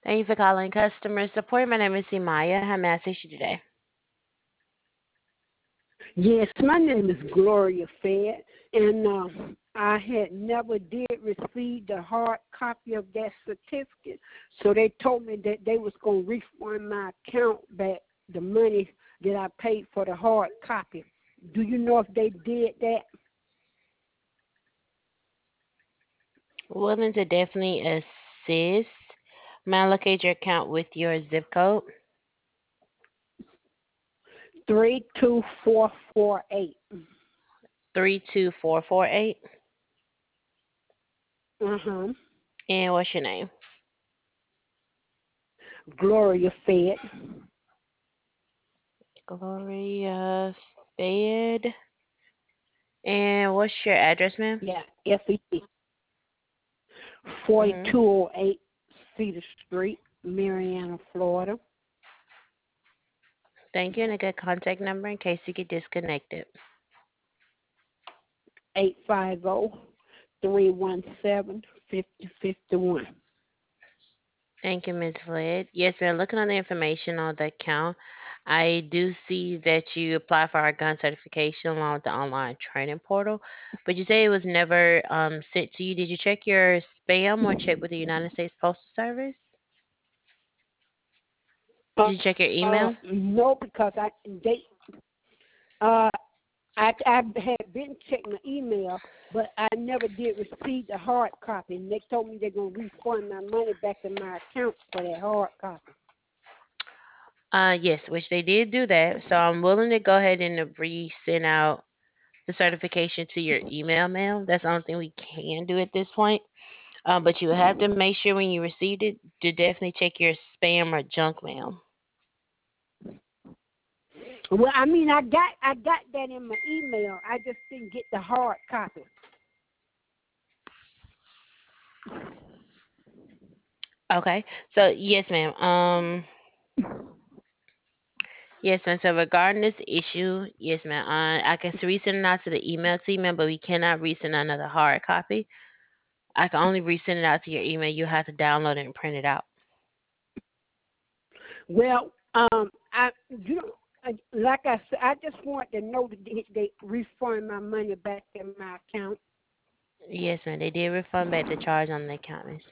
Thank you for calling customer support. My name is Imaya. How may I assist you today? Yes, my name is Gloria Fed, and I had never did receive the hard copy of that certificate. So they told me that they was going to refund my account back the money that I paid for the hard copy. Do you know if they did that? Willing to definitely assist. May I locate your account with your zip code? 32448. 32448. Uh-huh. And what's your name? Gloria Fed. Gloria Fayed. And what's your address, ma'am? Yeah, FED. Mm-hmm. 4208 Cedar Street, Marianna, Florida. Thank you, and a good contact number in case you get disconnected. 850-317-5051. Thank you, Ms. Floyd. Yes, ma'am. Looking on the information on the account, I do see that you applied for our gun certification along with the online training portal, but you say it was never sent to you. Did you check your spam or check with the United States Postal Service? Did you check your email? No, because uh I had been checking my email, but I never did receive the hard copy. And they told me they're gonna refund my money back in my account for that hard copy. Yes, which they did do that. So I'm willing to go ahead and resend out the certification to your email mail. That's the only thing we can do at this point. But you have to make sure when you received it to definitely check your spam or junk mail. Well, I mean, I got that in my email. I just didn't get the hard copy. Okay. So yes, ma'am. Yes, ma'am. So regarding this issue, yes, ma'am. I can resend it out to the email to you, ma'am, but we cannot resend another hard copy. I can only resend it out to your email. You have to download it and print it out. Well, I you know, like I said, I just want to know that they refund my money back in my account. Yes, ma'am. They did refund back the charge on the account, miss.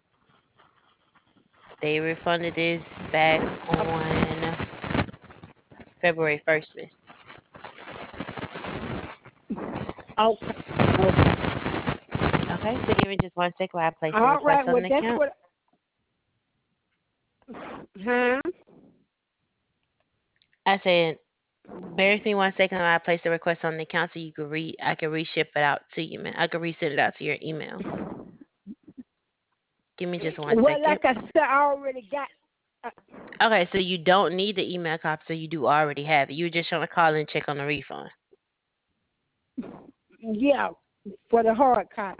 They refunded this back on February 1st, miss. Okay. Okay. Okay, so give me just one second while I place the All request right. on Well, the that's account. what. Huh? I said, bear with me one second while I place the request on the account so you can I can reship it out to you, man. I can resend it out to your email. Give me just one Well, second. like I said, I already got. Uh, Okay, so you don't need the email copy, so you do already have it. You just want to call and check on the refund. yeah, for the hard copy.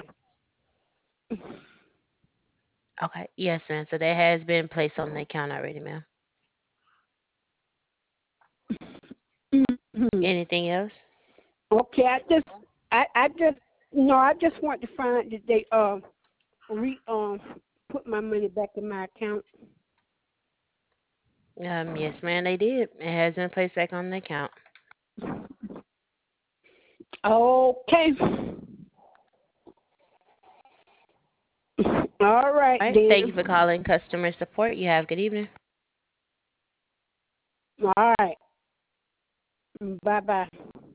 Okay, yes, ma'am. So that has been placed on the account already, ma'am. Mhm. Anything else? Okay. I just, no, I just want to find that they re put my money back in my account. Yes, ma'am, they did. It has been placed back on the account. Okay. All right All right. Thank you for then. calling customer support. You have a good evening. All right. Bye bye.